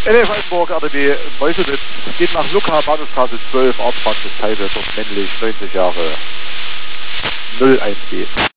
NF Altenburg, RDB Meuselwitz, geht nach Lucca, Bahnhofstraße 12, Ortspraxis Teilwert, männlich, 90 Jahre, 01B.